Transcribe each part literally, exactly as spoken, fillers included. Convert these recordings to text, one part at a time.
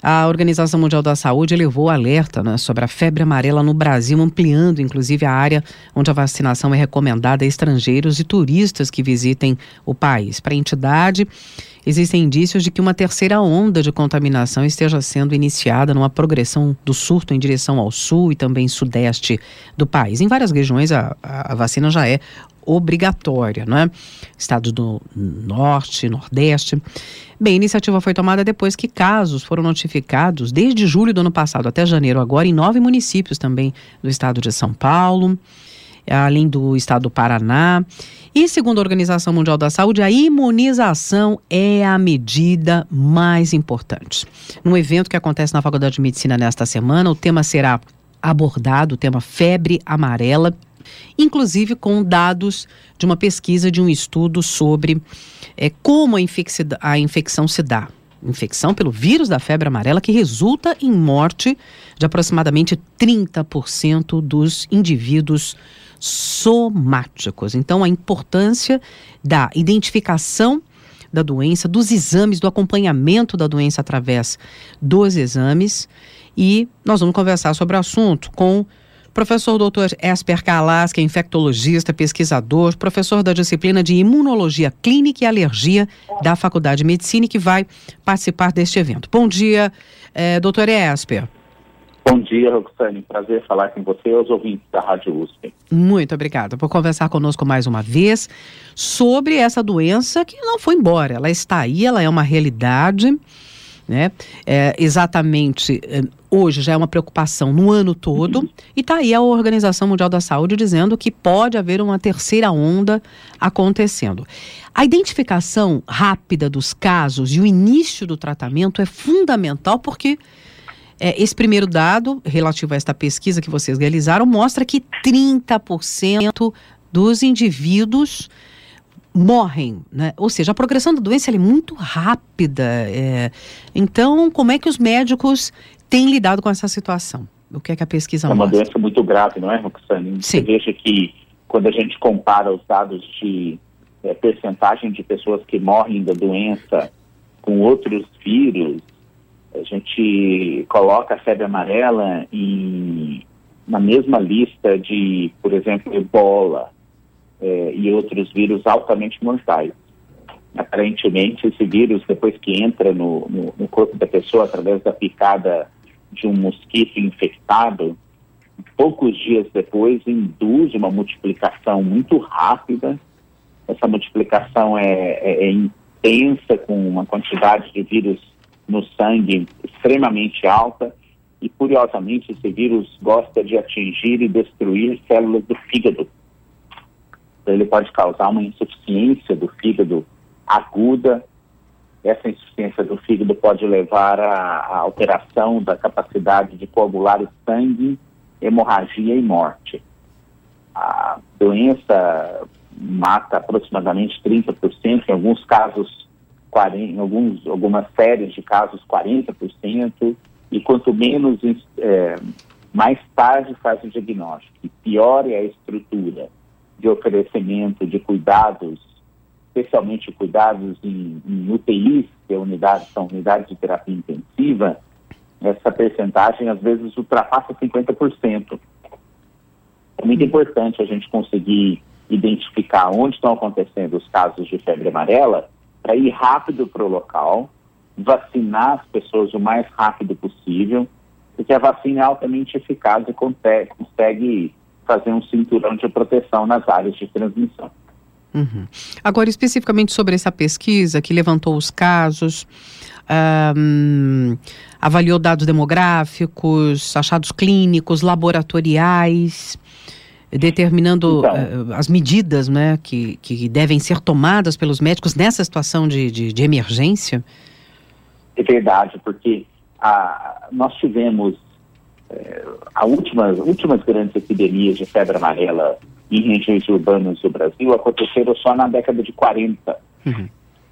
A Organização Mundial da Saúde elevou o alerta, né, sobre a febre amarela no Brasil, ampliando inclusive a área onde a vacinação é recomendada a estrangeiros e turistas que visitem o país. Para a entidade, existem indícios de que uma terceira onda de contaminação esteja sendo iniciada numa progressão do surto em direção ao sul e também sudeste do país. Em várias regiões a, a vacina já é obrigatória, não é? Estados do norte, nordeste. Bem, a iniciativa foi tomada depois que casos foram notificados desde julho do ano passado até janeiro agora em nove municípios também do estado de São Paulo, além do estado do Paraná. E segundo a Organização Mundial da Saúde, a imunização é a medida mais importante. Num evento que acontece na Faculdade de Medicina nesta semana, o tema será abordado, o tema febre amarela, inclusive com dados de uma pesquisa de um estudo sobre é, como a, infec- a infecção se dá. Infecção pelo vírus da febre amarela que resulta em morte de aproximadamente trinta por cento dos indivíduos somáticos. Então, a importância da identificação da doença, dos exames, do acompanhamento da doença através dos exames. E nós vamos conversar sobre o assunto com o professor doutor Esper Calas, que é infectologista, pesquisador, professor da disciplina de Imunologia Clínica e Alergia da Faculdade de Medicina, e que vai participar deste evento. Bom dia, eh, doutor Esper. Bom dia, Roxane. Prazer falar com você e aos ouvintes da Rádio U S P. Muito obrigada por conversar conosco mais uma vez sobre essa doença que não foi embora. Ela está aí, ela é uma realidade, né? É, exatamente, é, hoje já é uma preocupação no ano todo, uhum. E está aí a Organização Mundial da Saúde dizendo que pode haver uma terceira onda acontecendo. A identificação rápida dos casos e o início do tratamento é fundamental porque é, esse primeiro dado relativo a esta pesquisa que vocês realizaram mostra que trinta por cento dos indivíduos morrem, né? Ou seja, a progressão da doença ela é muito rápida. É... Então, como é que os médicos têm lidado com essa situação? O que é que a pesquisa mostra? É uma doença muito grave, não é, Roxane? Você veja que quando a gente compara os dados de é, percentagem de pessoas que morrem da doença com outros vírus, a gente coloca a febre amarela em, na mesma lista de, por exemplo, ebola, É, e outros vírus altamente mortais. Aparentemente, esse vírus, depois que entra no, no, no corpo da pessoa através da picada de um mosquito infectado, poucos dias depois induz uma multiplicação muito rápida. Essa multiplicação é, é, é intensa, com uma quantidade de vírus no sangue extremamente alta, e curiosamente esse vírus gosta de atingir e destruir células do fígado. Ele pode causar uma insuficiência do fígado aguda. Essa insuficiência do fígado pode levar à alteração da capacidade de coagular o sangue, hemorragia e morte. A doença mata aproximadamente trinta por cento, em alguns casos, quarenta, em alguns, algumas séries de casos, quarenta por cento, e quanto menos, é, mais tarde faz o diagnóstico, e pior é a estrutura de oferecimento de cuidados, especialmente cuidados em, em U T Is, que é unidade, são unidades de terapia intensiva, essa percentagem às vezes ultrapassa cinquenta por cento. É muito importante a gente conseguir identificar onde estão acontecendo os casos de febre amarela para ir rápido para o local, vacinar as pessoas o mais rápido possível, porque a vacina é altamente eficaz e consegue, consegue fazer um cinturão de proteção nas áreas de transmissão. Uhum. Agora, especificamente sobre essa pesquisa que levantou os casos, um, avaliou dados demográficos, achados clínicos, laboratoriais, determinando então, uh, as medidas, né, que, que devem ser tomadas pelos médicos nessa situação de, de, de emergência? É verdade, porque a, nós tivemos É, as últimas, últimas grandes epidemias de febre amarela em regiões urbanas do Brasil aconteceram só na década de quarenta. Uhum.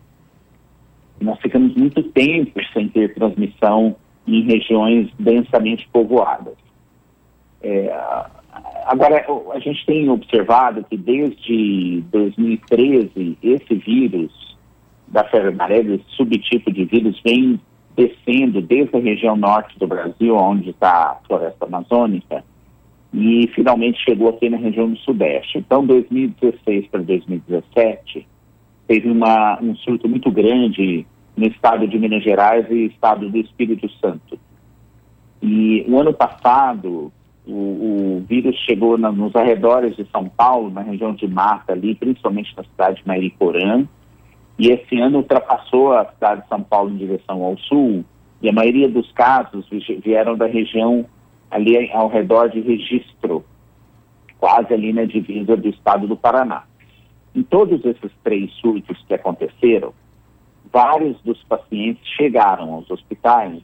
Nós ficamos muito tempo sem ter transmissão em regiões densamente povoadas. É, agora, a gente tem observado que desde dois mil e treze, esse vírus da febre amarela, esse subtipo de vírus, vem descendo desde a região norte do Brasil, onde está a floresta amazônica, e finalmente chegou aqui na região do sudeste. Então, dois mil e dezesseis para dois mil e dezessete, teve uma, um surto muito grande no estado de Minas Gerais e estado do Espírito Santo. E o ano passado, o, o vírus chegou na, nos arredores de São Paulo, na região de Mata ali, principalmente na cidade de Mariporã, e esse ano ultrapassou a cidade de São Paulo em direção ao sul, e a maioria dos casos vieram da região ali ao redor de Registro, quase ali na divisa do estado do Paraná. Em todos esses três surtos que aconteceram, vários dos pacientes chegaram aos hospitais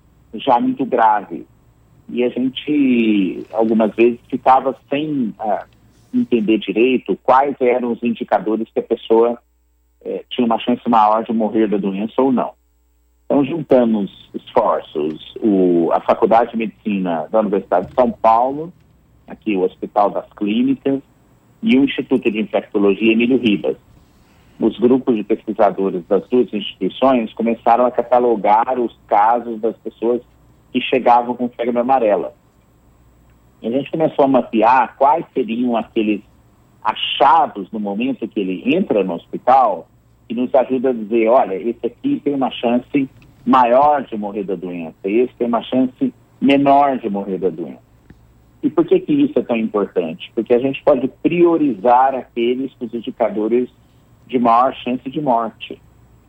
já muito graves. E a gente, algumas vezes, ficava sem uh, entender direito quais eram os indicadores que a pessoa eh, tinha uma chance maior de morrer da doença ou não. Então, juntamos esforços, o, a Faculdade de Medicina da Universidade de São Paulo, aqui o Hospital das Clínicas, e o Instituto de Infectologia Emílio Ribas. Os grupos de pesquisadores das duas instituições começaram a catalogar os casos das pessoas que chegavam com febre amarela. E a gente começou a mapear quais seriam aqueles achados no momento que ele entra no hospital, que nos ajuda a dizer, olha, esse aqui tem uma chance maior de morrer da doença, esse tem uma chance menor de morrer da doença. E por que que isso é tão importante? Porque a gente pode priorizar aqueles com os indicadores de maior chance de morte.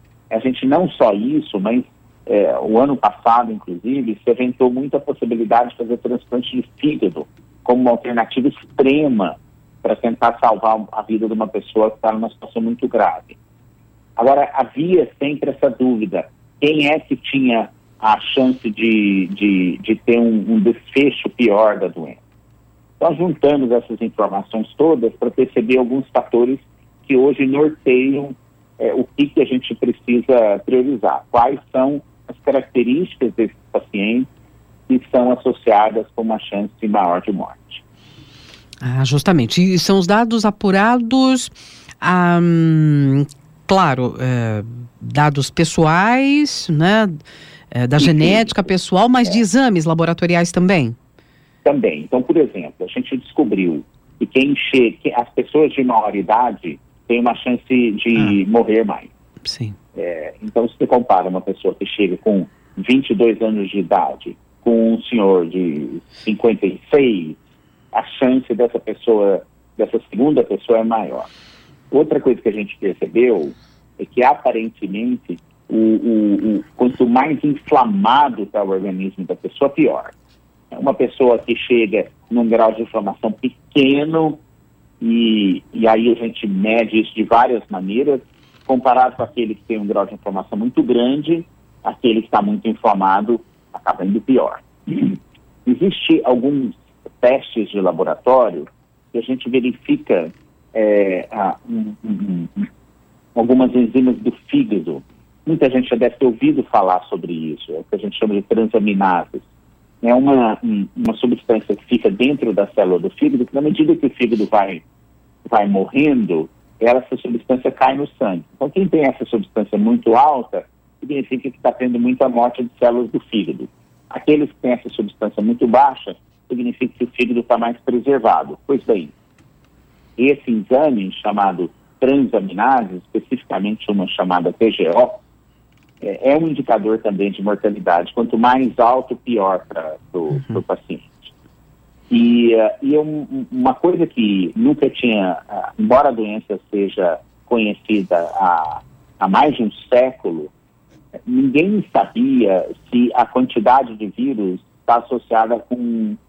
A gente não só isso, mas é, o ano passado, inclusive, se aventou muito a possibilidade de fazer transplante de fígado como uma alternativa extrema para tentar salvar a vida de uma pessoa que está numa situação muito grave. Agora, havia sempre essa dúvida, quem é que tinha a chance de, de, de ter um, um desfecho pior da doença? Nós juntamos essas informações todas para perceber alguns fatores que hoje norteiam é, o que, que a gente precisa priorizar. Quais são as características desses pacientes que são associadas com uma chance maior de morte. Ah, justamente. E são os dados apurados, hum, claro, é, dados pessoais, né, é, da genética pessoal, mas é. de exames laboratoriais também? Também. Então, por exemplo, a gente descobriu que quem chega, que as pessoas de maior idade têm uma chance de ah. morrer mais. Sim. É, então, se você compara uma pessoa que chega com vinte e dois anos de idade com um senhor de cinquenta e seis, a chance dessa pessoa, dessa segunda pessoa é maior. Outra coisa que a gente percebeu é que, aparentemente, o, o, o, quanto mais inflamado está o organismo da pessoa, pior. Uma pessoa que chega num grau de inflamação pequeno, e, e aí a gente mede isso de várias maneiras, comparado com aquele que tem um grau de inflamação muito grande, aquele que está muito inflamado acaba indo pior. Existem alguns testes de laboratório que a gente verifica é, a, um, um, um, algumas enzimas do fígado. Muita gente já deve ter ouvido falar sobre isso, é o que a gente chama de transaminases. É uma, uma substância que fica dentro da célula do fígado, que na medida que o fígado vai, vai morrendo, essa substância cai no sangue. Então, quem tem essa substância muito alta, significa que está tendo muita morte de células do fígado. Aqueles que têm essa substância muito baixa, significa que o fígado está mais preservado. Pois bem, esse exame chamado transaminase, especificamente uma chamada T G O, é, é um indicador também de mortalidade. Quanto mais alto, pior para o uhum. paciente. E, uh, e um, uma coisa que nunca tinha, uh, embora a doença seja conhecida há, há mais de um século, ninguém sabia se a quantidade de vírus está associada com um,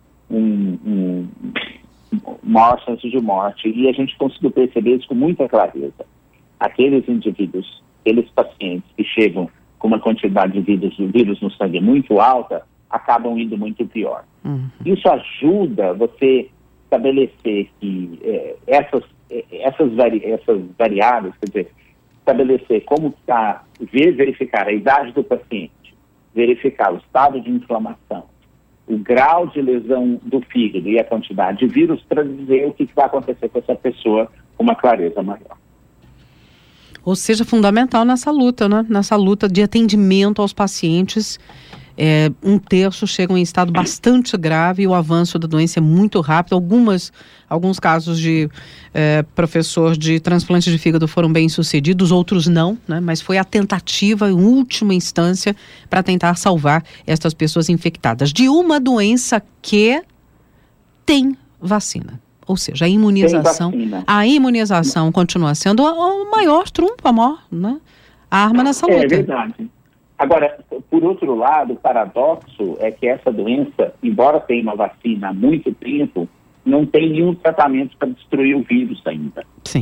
um, um maior chance de morte. E a gente conseguiu perceber isso com muita clareza. Aqueles indivíduos, aqueles pacientes que chegam com uma quantidade de vírus, de vírus no sangue muito alta, acabam indo muito pior. Uhum. Isso ajuda você estabelecer que é, essas, essas, vari, essas variáveis, quer dizer, estabelecer como está, ver, verificar a idade do paciente, verificar o estado de inflamação, o grau de lesão do fígado e a quantidade de vírus para dizer o que vai acontecer com essa pessoa com uma clareza maior. Ou seja, fundamental nessa luta, né? Nessa luta de atendimento aos pacientes. É, um terço chegam em estado bastante grave e o avanço da doença é muito rápido. Algumas, alguns casos de é, professor de transplante de fígado foram bem sucedidos, outros não, né? Mas foi a tentativa, em última instância, para tentar salvar essas pessoas infectadas de uma doença que tem vacina. Ou seja, a imunização, a imunização continua sendo o maior trunfo, a maior, né? A arma nessa luta. É verdade. Agora, por outro lado, o paradoxo é que essa doença, embora tenha uma vacina há muito tempo, não tem nenhum tratamento para destruir o vírus ainda. Sim.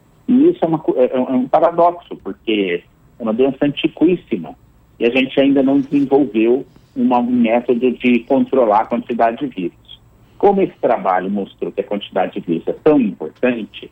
E isso é, uma, é um paradoxo, porque é uma doença antiquíssima e a gente ainda não desenvolveu uma, um método de controlar a quantidade de vírus. Como esse trabalho mostrou que a quantidade de vírus é tão importante,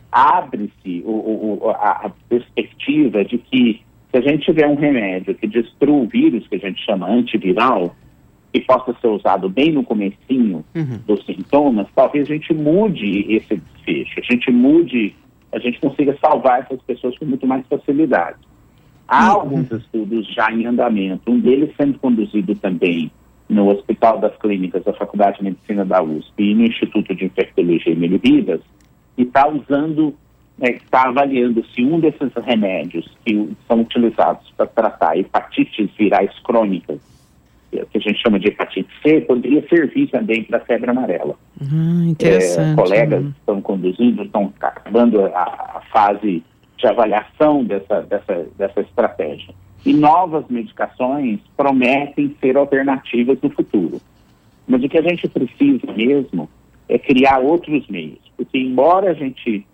abre-se o, o, a, a perspectiva de que se a gente tiver um remédio que destrua o vírus, que a gente chama antiviral, que possa ser usado bem no comecinho uhum. dos sintomas, talvez a gente mude esse desfecho, a gente mude, a gente consiga salvar essas pessoas com muito mais facilidade. Há uhum. alguns estudos já em andamento, um deles sendo conduzido também no Hospital das Clínicas da Faculdade de Medicina da U S P e no Instituto de Infectologia Emílio Ribas, e está usando está avaliando se um desses remédios que são utilizados para tratar hepatites virais crônicas, que a gente chama de hepatite C, poderia servir também para a febre amarela. Hum, interessante. É, colegas hum. estão conduzindo, estão acabando a, a fase de avaliação dessa, dessa, dessa estratégia. E novas medicações prometem ser alternativas no futuro. Mas o que a gente precisa mesmo é criar outros meios, porque embora a gente,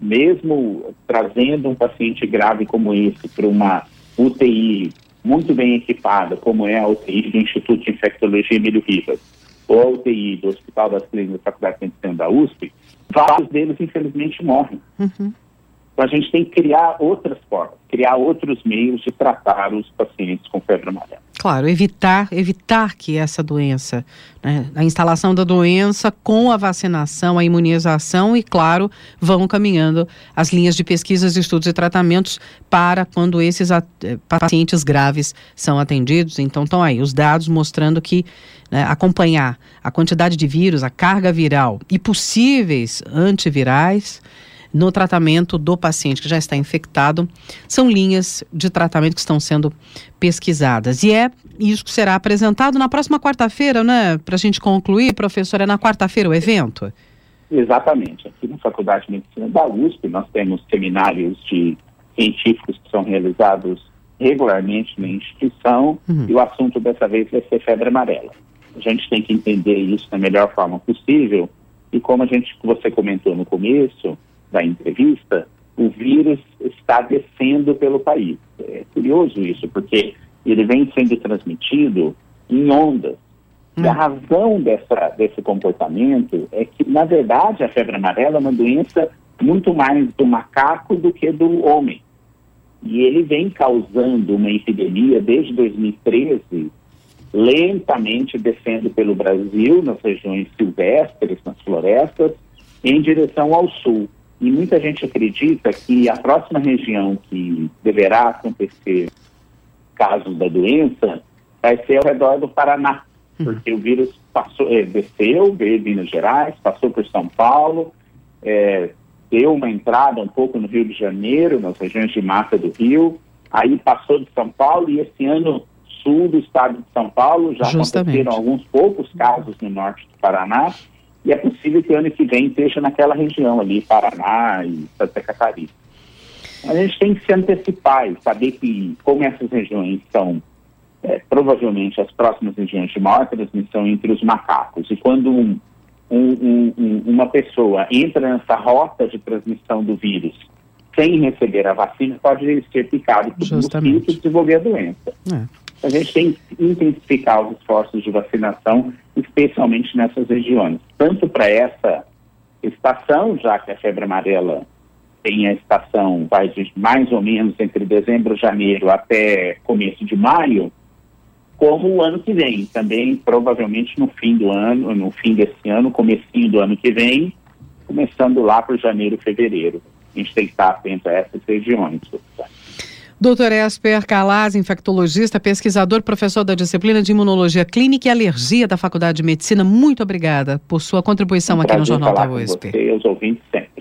mesmo trazendo um paciente grave como esse para uma U T I muito bem equipada, como é a U T I do Instituto de Infectologia Emílio Ribas, ou a U T I do Hospital das Clínicas da Faculdade de Medicina da U S P, vários deles, infelizmente, morrem. Uhum. Então, a gente tem que criar outras formas, criar outros meios de tratar os pacientes com febre amarela. Claro, evitar, evitar que essa doença, né, a instalação da doença com a vacinação, a imunização e, claro, vão caminhando as linhas de pesquisas, estudos e tratamentos para quando esses at- pacientes graves são atendidos. Então, estão aí os dados mostrando que, né, acompanhar a quantidade de vírus, a carga viral e possíveis antivirais no tratamento do paciente que já está infectado, são linhas de tratamento que estão sendo pesquisadas. E é isso que será apresentado na próxima quarta-feira, né? Para a gente concluir, professor, é na quarta-feira o evento? Exatamente. Aqui na Faculdade de Medicina da U S P, nós temos seminários de científicos que são realizados regularmente na instituição, uhum. e o assunto dessa vez vai ser febre amarela. A gente tem que entender isso da melhor forma possível, e como a gente, você comentou no começo da entrevista, o vírus está descendo pelo país. É curioso isso, porque ele vem sendo transmitido em ondas. Hum. E a razão dessa, desse comportamento é que, na verdade, a febre amarela é uma doença muito mais do macaco do que do homem. E ele vem causando uma epidemia desde dois mil e treze, lentamente descendo pelo Brasil, nas regiões silvestres, nas florestas, em direção ao sul. E muita gente acredita que a próxima região que deverá acontecer casos da doença vai ser ao redor do Paraná, uhum. porque o vírus passou, é, desceu, veio de Minas Gerais, passou por São Paulo, é, deu uma entrada um pouco no Rio de Janeiro, nas regiões de mata do Rio, aí passou de São Paulo e esse ano sul do estado de São Paulo já Justamente. aconteceram alguns poucos casos no norte do Paraná. E é possível que ano que vem esteja naquela região ali, Paraná e Santa Catarina. A gente tem que se antecipar e saber que, como essas regiões são é, provavelmente as próximas regiões de maior transmissão entre os macacos, e quando um, um, um, uma pessoa entra nessa rota de transmissão do vírus sem receber a vacina, pode ser picado por mosquito e desenvolver a doença. É. A gente tem que intensificar os esforços de vacinação, especialmente nessas regiões. Tanto para essa estação, já que a febre amarela tem a estação, vai de mais ou menos entre dezembro e janeiro até começo de maio, como o ano que vem. Também, provavelmente, no fim do ano, no fim desse ano, comecinho do ano que vem, começando lá por janeiro, fevereiro. a gente tem que estar atento a essas regiões. doutor Esper Calaz, infectologista, pesquisador, professor da disciplina de Imunologia Clínica e Alergia da Faculdade de Medicina, muito obrigada por sua contribuição um aqui no Jornal da U S P. Com você e os ouvintes sempre.